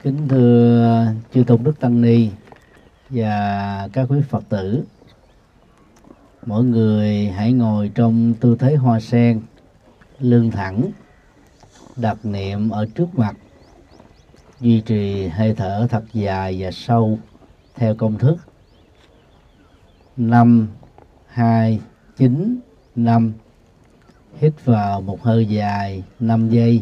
Kính thưa chư tôn đức tăng ni và các quý Phật tử, mỗi người hãy ngồi trong tư thế hoa sen, lưng thẳng, đặt niệm ở trước mặt, duy trì hơi thở thật dài và sâu theo công thức 5, 2, 9, 5. Hít vào một hơi dài 5 giây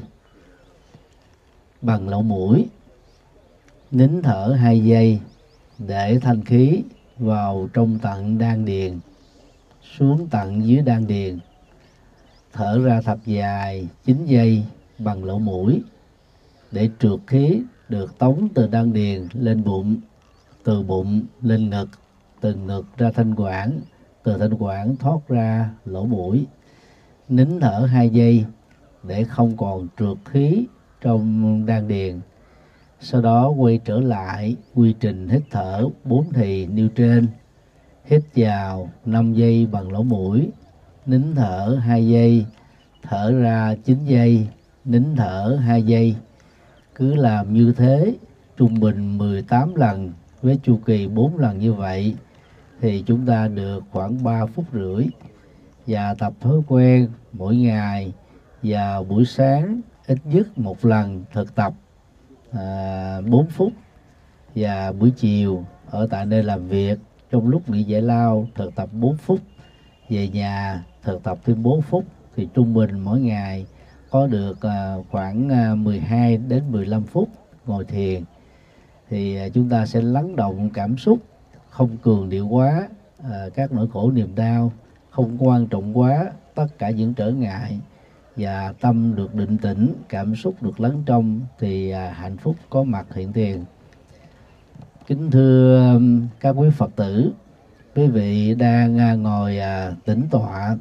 bằng lỗ mũi, nín thở 2 giây để thanh khí vào trong tận đan điền xuống tận dưới đan điền, thở ra thật dài 9 giây bằng lỗ mũi để trượt khí được tống từ đan điền lên bụng, từ bụng lên ngực, từ ngực ra thanh quản, từ thanh quản thoát ra lỗ mũi. Nín thở 2 giây để không còn trượt khí trong đan điền. Sau đó quay trở lại quy trình hít thở 4 thì nêu trên. Hít vào 5 giây bằng lỗ mũi, nín thở 2 giây, thở ra 9 giây, nín thở 2 giây. Cứ làm như thế trung bình 18 lần với chu kỳ 4 lần như vậy thì chúng ta được khoảng 3 phút rưỡi. Và tập thói quen mỗi ngày vào buổi sáng ít nhất một lần thực tập 4 phút, và buổi chiều ở tại nơi làm việc trong lúc nghỉ giải lao thực tập 4 phút, về nhà thực tập thêm 4 phút, thì trung bình mỗi ngày có được khoảng 12 đến 15 phút ngồi thiền. Thì chúng ta sẽ lắng động cảm xúc, không cường điệu quá các nỗi khổ niềm đau, không quan trọng quá tất cả những trở ngại, và tâm được định tĩnh, cảm xúc được lắng trong, thì hạnh phúc có mặt hiện tiền. Kính thưa các quý Phật tử, quý vị đang ngồi tĩnh tọa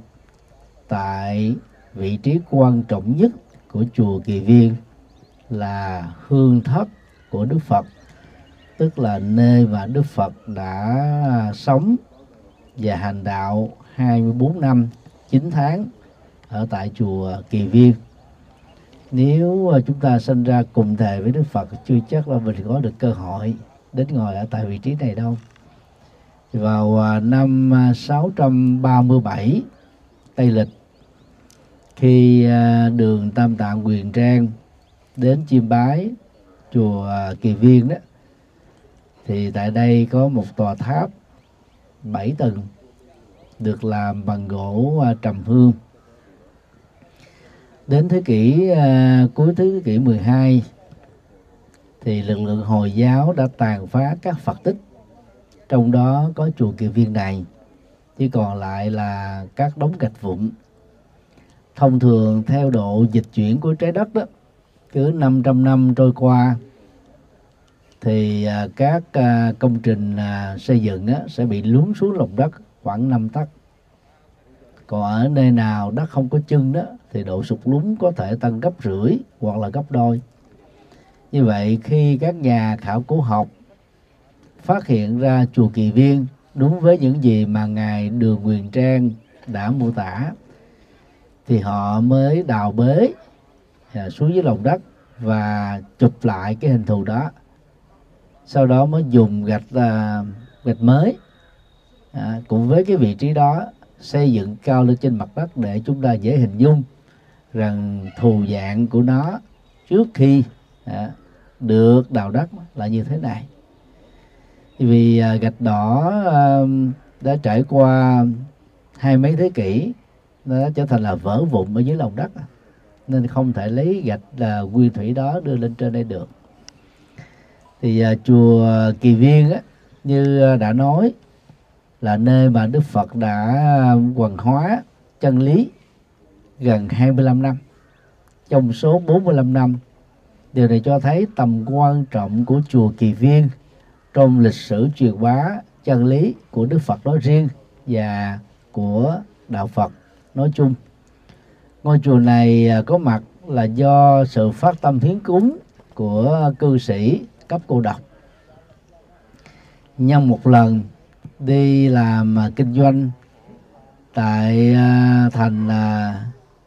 tại vị trí quan trọng nhất của chùa Kỳ Viên là hương thất của Đức Phật, tức là nơi mà Đức Phật đã sống và hành đạo 24 năm 9 tháng ở tại chùa Kỳ Viên. Nếu chúng ta sinh ra cùng thời với Đức Phật, chưa chắc là mình có được cơ hội đến ngồi ở tại vị trí này đâu. Vào năm 637 Tây Lịch, khi đường Tam Tạng Quyền Trang đến chiêm bái chùa Kỳ Viên đó, thì tại đây có một tòa tháp 7 tầng được làm bằng gỗ trầm hương. Đến thế kỷ cuối thế kỷ 12 thì lực lượng Hồi giáo đã tàn phá các Phật tích, trong đó có chùa Kỳ Viên này, chỉ còn lại là các đống gạch vụn. Thông thường theo độ dịch chuyển của trái đất đó, cứ 500 năm trôi qua thì các công trình xây dựng sẽ bị lún xuống lòng đất khoảng 5 tấc. Còn ở nơi nào đất không có chân đó thì độ sụt lún có thể tăng gấp rưỡi hoặc là gấp đôi. Như vậy khi các nhà khảo cổ học phát hiện ra chùa Kỳ Viên đúng với những gì mà ngài Đường Quyền Trang đã mô tả, thì họ mới đào bới xuống dưới lòng đất và chụp lại cái hình thù đó. Sau đó mới dùng gạch mới cùng với cái vị trí đó xây dựng cao lên trên mặt đất, để chúng ta dễ hình dung rằng thù dạng của nó trước khi được đào đất là như thế này. Vì gạch đỏ đã trải qua 20 mấy thế kỷ, nó trở thành là vỡ vụn ở dưới lòng đất, nên không thể lấy gạch nguyên thủy đó đưa lên trên đây được. Thì chùa Kỳ Viên như đã nói, là nơi mà Đức Phật đã hoằng hóa chân lý gần 25 năm trong số 45 năm. Điều này cho thấy tầm quan trọng của chùa Kỳ Viên trong lịch sử truyền bá chân lý của Đức Phật nói riêng và của đạo Phật nói chung. Ngôi chùa này có mặt là do sự phát tâm hiến cúng của cư sĩ cấp cô độc. Nhân một lần đi làm kinh doanh tại thành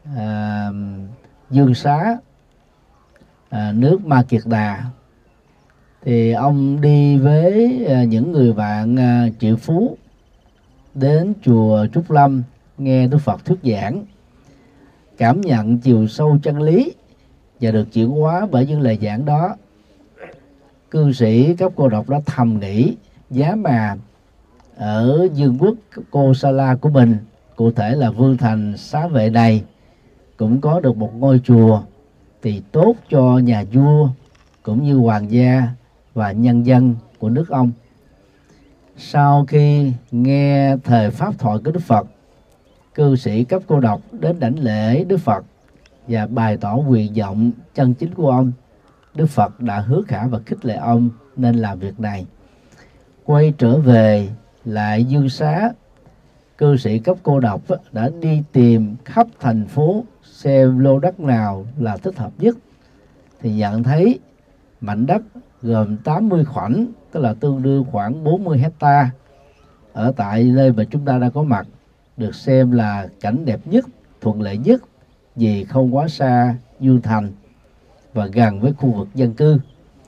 Dương Xá, nước Ma Kiệt Đà, thì ông đi với những người bạn triệu phú đến chùa Trúc Lâm nghe Đức Phật thuyết giảng, cảm nhận chiều sâu chân lý và được chuyển hóa bởi những lời giảng đó. Cư sĩ cấp cô độc đã thầm nghĩ giá mà ở vương quốc Kosala của mình, cụ thể là vương thành Xá Vệ này, cũng có được một ngôi chùa thì tốt cho nhà vua cũng như hoàng gia và nhân dân của nước ông. Sau khi nghe thời pháp thoại của Đức Phật, cư sĩ cấp cô độc đến đảnh lễ Đức Phật và bày tỏ nguyện vọng chân chính của ông. Đức Phật đã hứa khả và khích lệ ông nên làm việc này. Quay trở về lại Dương Xá, cư sĩ cấp cô độc đã đi tìm khắp thành phố xem lô đất nào là thích hợp nhất, thì nhận thấy mảnh đất gồm 80 khoảnh, tức là tương đương khoảng 40 hecta ở tại nơi mà chúng ta đang có mặt, được xem là cảnh đẹp nhất, thuận lợi nhất vì không quá xa Dương Thành và gần với khu vực dân cư.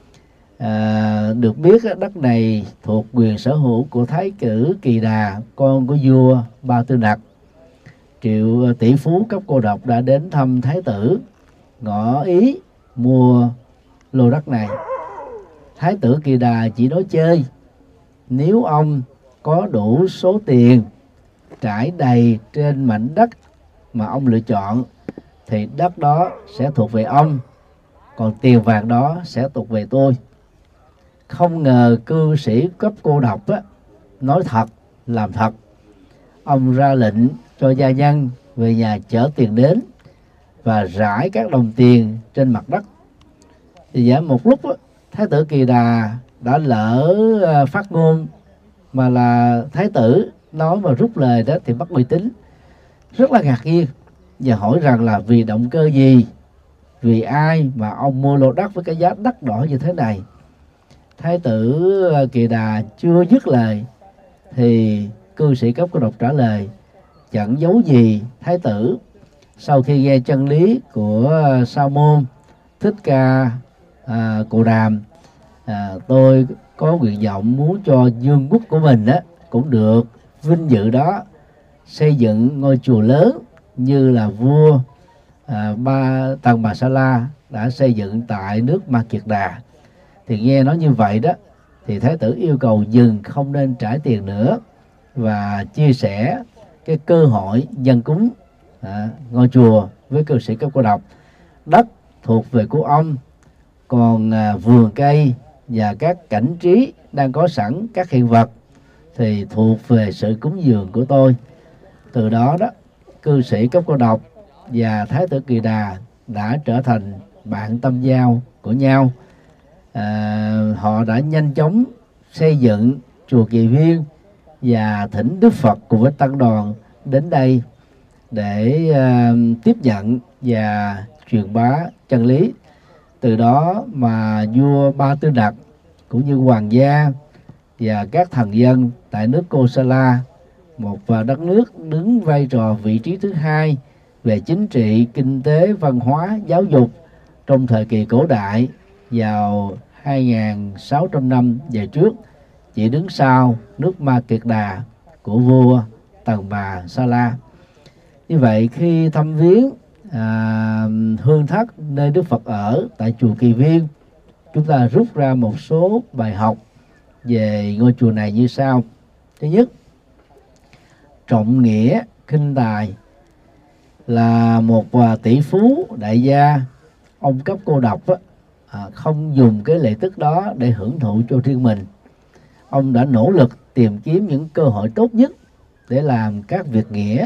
Được biết đất này thuộc quyền sở hữu của Thái tử Kỳ Đà, con của vua Ba Tư Nặc. Triệu tỷ phú cấp cô độc đã đến thăm Thái tử, ngỏ ý mua lô đất này. Thái tử Kỳ Đà chỉ nói chơi, nếu ông có đủ số tiền trải đầy trên mảnh đất mà ông lựa chọn thì đất đó sẽ thuộc về ông, còn tiền vàng đó sẽ thuộc về tôi. Không ngờ cư sĩ cấp cô độc nói thật làm thật. Ông ra lệnh cho gia nhân về nhà chở tiền đến và rải các đồng tiền trên mặt đất. Thì giả một lúc Thái tử Kỳ Đà đã lỡ phát ngôn, mà là thái tử nói mà rút lời đó thì mất uy tín, rất là ngạc nhiên và hỏi rằng là vì động cơ gì, vì ai mà ông mua lô đất với cái giá đắt đỏ như thế này. Thái tử Kỳ Đà chưa dứt lời thì cư sĩ cấp cô độc trả lời chẳng giấu gì thái tử, sau khi nghe chân lý của Sa môn Thích Ca Cồ Đàm, tôi có nguyện vọng muốn cho vương quốc của mình cũng được vinh dự đó, xây dựng ngôi chùa lớn như là vua Tần Bà Sa La đã xây dựng tại nước Ma Kiệt Đà. Thì nghe nói như vậy đó thì thái tử yêu cầu dừng, không nên trả tiền nữa, và chia sẻ cái cơ hội dân cúng ngôi chùa với cư sĩ cấp cô độc. Đất thuộc về của ông, còn vườn cây và các cảnh trí đang có sẵn, các hiện vật thì thuộc về sự cúng dường của tôi. Từ đó đó, cư sĩ cấp cô độc và thái tử Kỳ Đà đã trở thành bạn tâm giao của nhau. Họ đã nhanh chóng xây dựng chùa Kỳ Viên và thỉnh Đức Phật cùng với tăng đoàn đến đây để tiếp nhận và truyền bá chân lý. Từ đó mà vua Ba Tư Nặc cũng như hoàng gia và các thần dân tại nước Kosala, một đất nước đứng vai trò vị trí thứ hai về chính trị, kinh tế, văn hóa, giáo dục trong thời kỳ cổ đại vào 2.600 năm về trước, chỉ đứng sau nước Ma Kiệt Đà của vua Tần Bà Sa La. Như vậy khi thăm viếng hương thất nơi Đức Phật ở tại chùa Kỳ Viên, chúng ta rút ra một số bài học về ngôi chùa này như sau. Thứ nhất, trọng nghĩa khinh tài. Là một tỷ phú đại gia, ông cấp cô độc không dùng cái lệ tức đó để hưởng thụ cho riêng mình. Ông đã nỗ lực tìm kiếm những cơ hội tốt nhất để làm các việc nghĩa,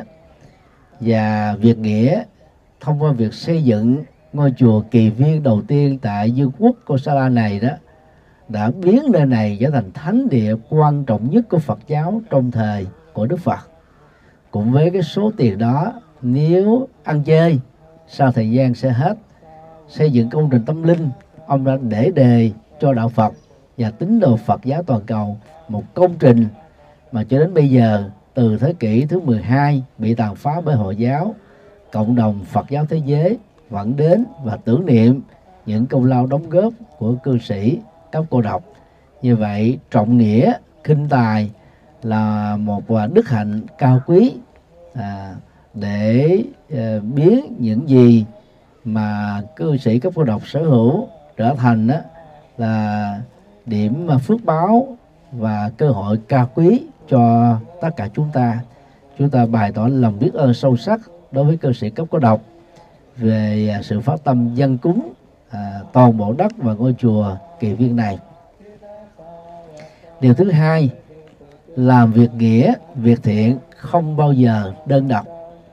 và việc nghĩa thông qua việc xây dựng ngôi chùa Kỳ Viên đầu tiên tại vương quốc Kosala này đó, đã biến nơi này trở thành thánh địa quan trọng nhất của Phật giáo trong thời của Đức Phật. Cũng với cái số tiền đó, nếu ăn chơi sau thời gian sẽ hết. Xây dựng công trình tâm linh, ông đã để đề cho đạo Phật và tín đồ Phật giáo toàn cầu, một công trình mà cho đến bây giờ, từ thế kỷ thứ 12 bị tàn phá bởi Hồi giáo, cộng đồng Phật giáo thế giới vẫn đến và tưởng niệm những công lao đóng góp của cư sĩ cấp cô độc. Như vậy trọng nghĩa khinh tài là một đức hạnh cao quý, để biến những gì mà cư sĩ cấp cô độc sở hữu trở thành là điểm phước báo và cơ hội cao quý cho tất cả chúng ta. Chúng ta bày tỏ lòng biết ơn sâu sắc đối với cư sĩ cấp cô độc về sự phát tâm dâng cúng toàn bộ đất và ngôi chùa Kỳ Viên này. Điều thứ hai, làm việc nghĩa, việc thiện không bao giờ đơn độc.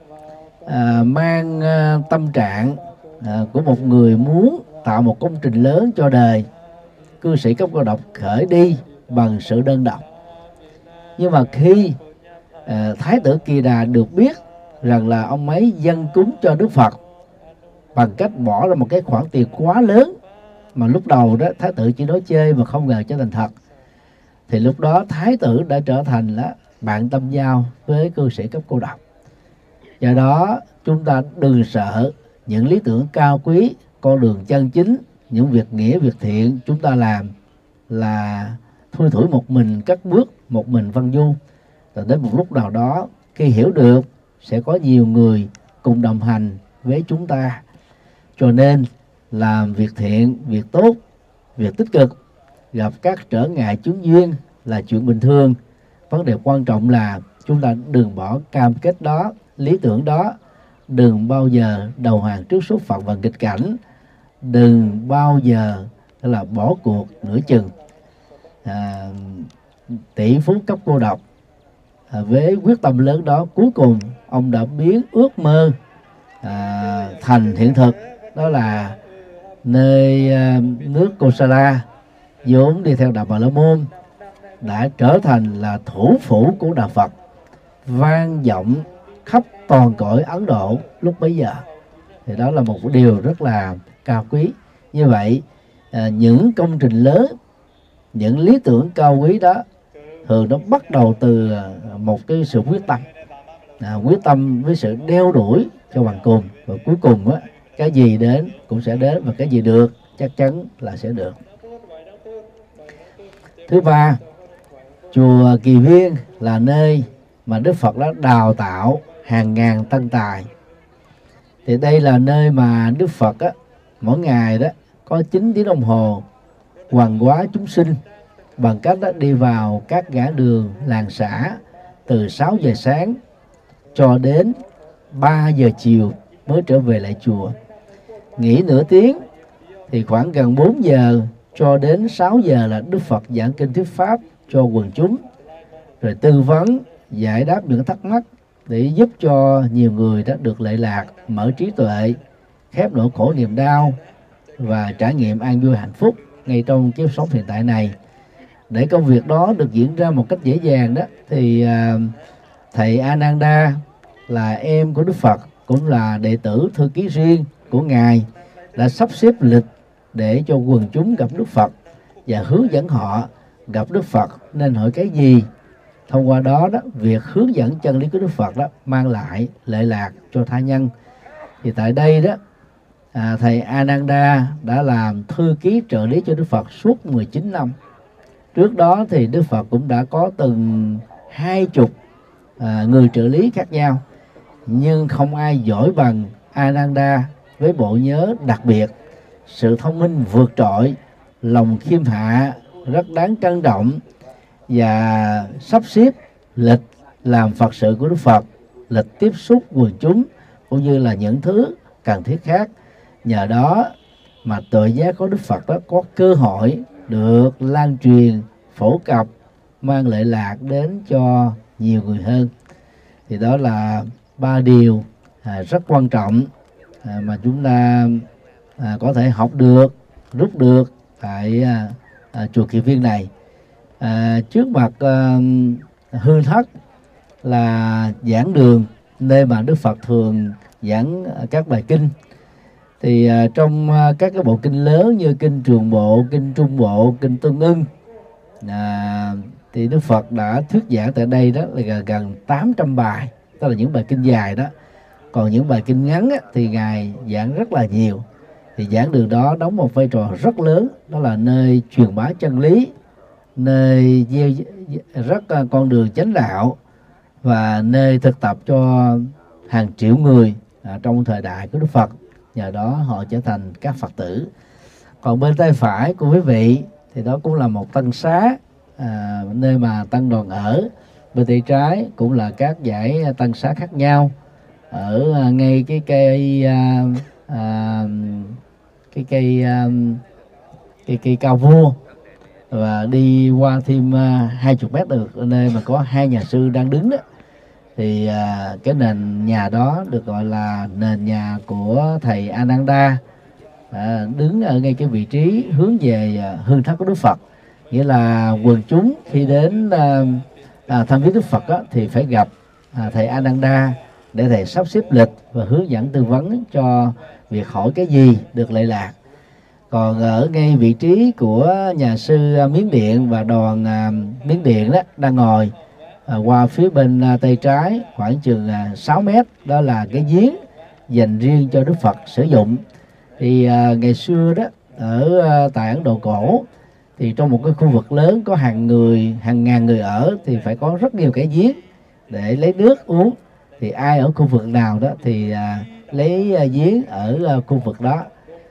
Mang tâm trạng của một người muốn tạo một công trình lớn cho đời, cư sĩ cấp cô độc khởi đi bằng sự đơn độc. Nhưng mà khi Thái tử Kỳ Đà được biết rằng là ông ấy dâng cúng cho Đức Phật bằng cách bỏ ra một cái khoản tiền quá lớn, mà lúc đầu đó Thái tử chỉ nói chơi mà không ngờ trở thành thật, thì lúc đó Thái tử đã trở thành bạn tâm giao với cư sĩ cấp cô độc. Do đó chúng ta đừng sợ những lý tưởng cao quý, con đường chân chính, những việc nghĩa, việc thiện chúng ta làm là thui thủi một mình cất bước, một mình văn du. Rồi đến một lúc nào đó khi hiểu được sẽ có nhiều người cùng đồng hành với chúng ta. Cho nên làm việc thiện, việc tốt, việc tích cực, gặp các trở ngại chướng duyên là chuyện bình thường. Vấn đề quan trọng là chúng ta đừng bỏ cam kết đó, lý tưởng đó, đừng bao giờ đầu hàng trước số phận và nghịch cảnh, đừng bao giờ là bỏ cuộc nửa chừng. Tỷ phú cấp cô độc với quyết tâm lớn đó, cuối cùng ông đã biến ước mơ thành hiện thực. Đó là nơi nước Kosala vốn đi theo đạo Bà La Môn đã trở thành là thủ phủ của đạo Phật, vang vọng khắp toàn cõi Ấn Độ lúc bấy giờ. Thì đó là một điều rất là cao quý. Như vậy những công trình lớn, những lý tưởng cao quý đó thường nó bắt đầu từ một cái sự quyết tâm, quyết tâm với sự đeo đuổi cho bằng cùng, và cuối cùng cái gì đến cũng sẽ đến, và cái gì được chắc chắn là sẽ được. Thứ ba, chùa Kỳ Viên là nơi mà Đức Phật đã đào tạo hàng ngàn tăng tài. Thì đây là nơi mà Đức Phật mỗi ngày đó có 9 tiếng đồng hồ hoằng hóa chúng sinh bằng cách đi vào các ngã đường làng xã từ 6 giờ sáng cho đến 3 giờ chiều mới trở về lại chùa. Nghỉ nửa tiếng thì khoảng gần 4 giờ cho đến 6 giờ là Đức Phật giảng kinh thuyết pháp cho quần chúng, rồi tư vấn, giải đáp những thắc mắc để giúp cho nhiều người đã được lệ lạc, mở trí tuệ, khép nỗi khổ niềm đau và trải nghiệm an vui hạnh phúc ngay trong kiếp sống hiện tại này. Để công việc đó được diễn ra một cách dễ dàng đó, thì thầy Ananda là em của Đức Phật, cũng là đệ tử thư ký riêng của Ngài, đã sắp xếp lịch để cho quần chúng gặp Đức Phật và hướng dẫn họ gặp Đức Phật nên hỏi cái gì. Thông qua đó, việc hướng dẫn chân lý của Đức Phật đó mang lại lệ lạc cho tha nhân. Thì tại đây đó, thầy Ananda đã làm thư ký trợ lý cho Đức Phật suốt 19 năm. Trước đó thì Đức Phật cũng đã có từng 20 người trợ lý khác nhau, nhưng không ai giỏi bằng Ananda với bộ nhớ đặc biệt, sự thông minh vượt trội, lòng khiêm hạ rất đáng trân trọng, và sắp xếp lịch làm Phật sự của Đức Phật, lịch tiếp xúc quần chúng cũng như là những thứ cần thiết khác. Nhờ đó mà tự giác của Đức Phật đó có cơ hội được lan truyền, phổ cập, mang lệ lạc đến cho nhiều người hơn. Thì đó là 3 điều rất quan trọng mà chúng ta có thể học được, rút được tại chùa Kỳ Viên này. Trước mặt hương thất là giảng đường, nơi mà Đức Phật thường giảng các bài kinh. Thì trong các cái bộ kinh lớn như kinh Trường Bộ, kinh Trung Bộ, kinh Tương Ưng, thì Đức Phật đã thuyết giảng tại đây đó là gần 800 bài, tức là những bài kinh dài đó. Còn những bài kinh ngắn thì Ngài giảng rất là nhiều. thì giảng đường đó đóng một vai trò rất lớn, đó là nơi truyền bá chân lý, nơi gieo rất con đường chánh đạo, và nơi thực tập cho hàng triệu người trong thời đại của Đức Phật. Nhờ đó họ trở thành các Phật tử. Còn bên tay phải của quý vị thì đó cũng là một tăng xá, nơi mà tăng đoàn ở. Bên tay trái cũng là các dãy tăng xá khác nhau, ở ngay cái cây cao vua, và đi qua thêm 20 mét được nơi mà có hai nhà sư đang đứng đó, thì cái nền nhà đó được gọi là nền nhà của thầy Ananda, đứng ở ngay cái vị trí hướng về hương thất của Đức Phật. Nghĩa là quần chúng khi đến thăm viếng Đức Phật đó, thì phải gặp thầy Ananda để thầy sắp xếp lịch và hướng dẫn tư vấn cho việc hỏi cái gì được lệ lạc. Còn ở ngay vị trí của nhà sư Miến Điện và đoàn Miến Điện đó đang ngồi, qua phía bên tay trái khoảng chừng 6 mét, đó là cái giếng dành riêng cho Đức Phật sử dụng. Thì ngày xưa đó ở tại Ấn Độ cổ, thì trong một cái khu vực lớn có hàng ngàn người ở, thì phải có rất nhiều cái giếng để lấy nước uống. Thì ai ở khu vực nào đó thì lấy giếng ở khu vực đó.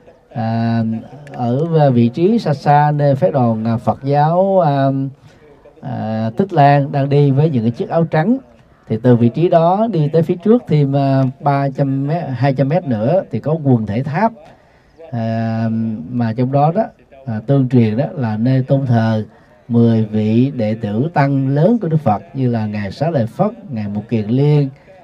Ở vị trí xa xa nơi phái đoàn Phật giáo Tích Lan đang đi với những cái chiếc áo trắng, thì từ vị trí đó đi tới phía trước thêm 200 mét nữa thì có quần thể tháp, mà trong đó tương truyền đó là nơi tôn thờ 10 vị đệ tử tăng lớn của Đức Phật, như là ngài Xá Lợi Phất, ngài Mục Kiền Liên,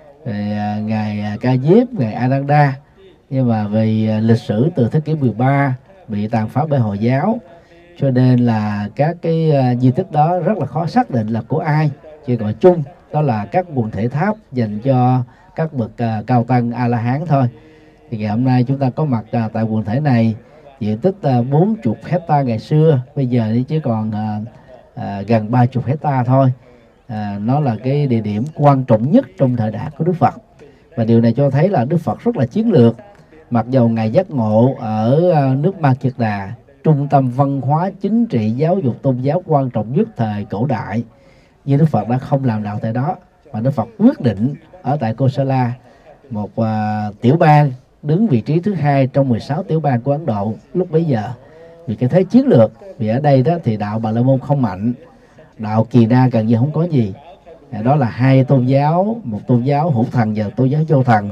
ngài Ca Diếp, ngài Ananda. Nhưng mà vì lịch sử từ thế kỷ 13 bị tàn phá bởi Hồi giáo, cho nên là các cái di tích đó rất là khó xác định là của ai. Chỉ gọi chung đó là các quần thể tháp dành cho các bậc cao tăng A La Hán thôi. Thì ngày hôm nay chúng ta có mặt tại quần thể này, diện tích 40 hecta ngày xưa, bây giờ thì chỉ còn gần 30 hecta thôi. Nó là cái địa điểm quan trọng nhất trong thời đại của Đức Phật, và điều này cho thấy là Đức Phật rất là chiến lược. Mặc dầu ngài giác ngộ ở nước Ma Kiệt Đà, trung tâm văn hóa, chính trị, giáo dục, tôn giáo quan trọng nhất thời cổ đại, nhưng Đức Phật đã không làm đạo tại đó, mà Đức Phật quyết định ở tại Kosala, một tiểu bang đứng vị trí thứ hai trong 16 tiểu bang của Ấn Độ lúc bấy giờ. Vì cái thế chiến lược, vì ở đây đó thì đạo Bà La Môn không mạnh, đạo Kỳ Na gần như không có gì. Đó là hai tôn giáo, một tôn giáo hữu thần và tôn giáo vô thần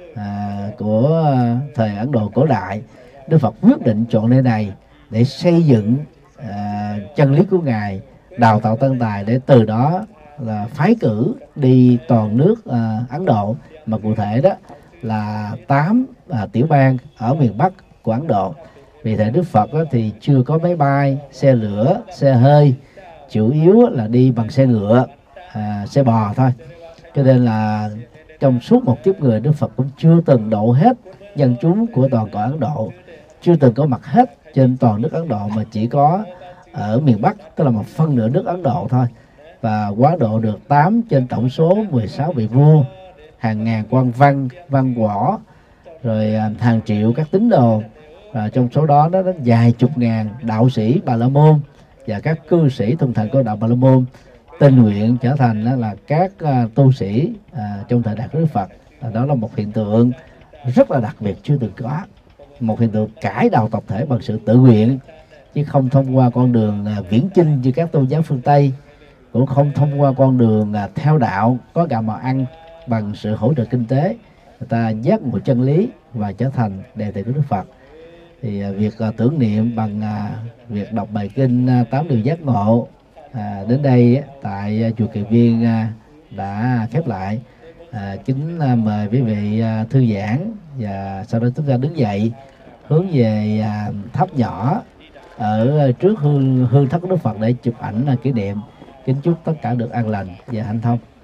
của thời Ấn Độ cổ đại. Đức Phật quyết định chọn nơi này để xây dựng chân lý của ngài, đào tạo tân tài, để từ đó là phái cử đi toàn nước Ấn Độ, mà cụ thể đó là 8 tiểu bang ở miền Bắc của Ấn Độ. Vì thế Đức Phật thì chưa có máy bay, xe lửa, xe hơi, chủ yếu là đi bằng xe ngựa, xe bò thôi. Cho nên là trong suốt một kiếp người, Đức Phật cũng chưa từng độ hết dân chúng của toàn cõi Ấn Độ, chưa từng có mặt hết trên toàn nước Ấn Độ, mà chỉ có ở miền Bắc, tức là một phân nửa nước Ấn Độ thôi. Và quá độ được 8 trên tổng số 16 vị vua, hàng ngàn quan văn, văn võ, rồi hàng triệu các tín đồ. Và trong số đó nó đến vài chục ngàn đạo sĩ Bà La Môn và các cư sĩ thuần thành của đạo Bà La Môn tình nguyện trở thành là các tu sĩ trong thời đại của Đức Phật. Đó là một hiện tượng rất là đặc biệt chưa từng có, một hiện tượng cải đạo tập thể bằng sự tự nguyện, chứ không thông qua con đường viễn chinh như các tôn giáo phương Tây, cũng không thông qua con đường theo đạo có gạo mà ăn bằng sự hỗ trợ kinh tế. Người ta giác ngộ chân lý và trở thành đệ tử của Đức Phật. Thì việc tưởng niệm bằng việc đọc bài kinh 8 điều giác ngộ đến đây tại chùa Kỳ Viên đã khép lại. Kính mời quý vị thư giãn, và sau đó chúng ta đứng dậy hướng về tháp nhỏ ở trước hương thất của Đức Phật để chụp ảnh kỷ niệm. Kính chúc tất cả được an lành và hanh thông.